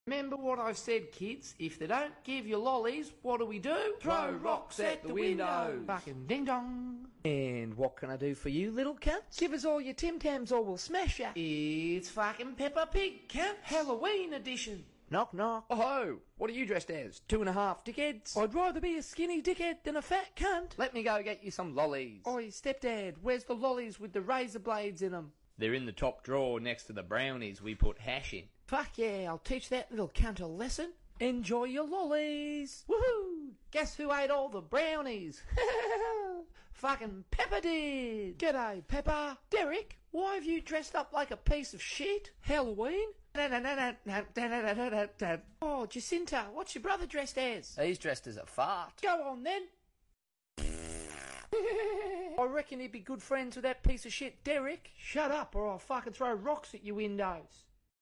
Remember what I've said, kids. If they don't give you lollies, what do? Throw rocks at the windows. Fucking ding dong. And what can I do for you, little cunts? Give us all your Tim Tams or we'll smash ya. It's fucking Peppa Pig, cunt. Halloween edition. Knock, knock. Oh ho, what are you dressed as? 2.5 dickheads? I'd rather be a skinny dickhead than a fat cunt. Let me go get you some lollies. Oi, stepdad, where's the lollies with the razor blades in them? They're in the top drawer next to the brownies we put hash in. Fuck yeah, I'll teach that little cunt a lesson. Enjoy your lollies. Woohoo! Guess who ate all the brownies? Fucking Peppa did. G'day, Peppa. Derek, why have you dressed up like a piece of shit? Halloween? Oh, Jacinta, what's your brother dressed as? He's dressed as a fart. Go on then. I reckon he'd be good friends with that piece of shit Derek. Shut up or I'll fucking throw rocks at your windows.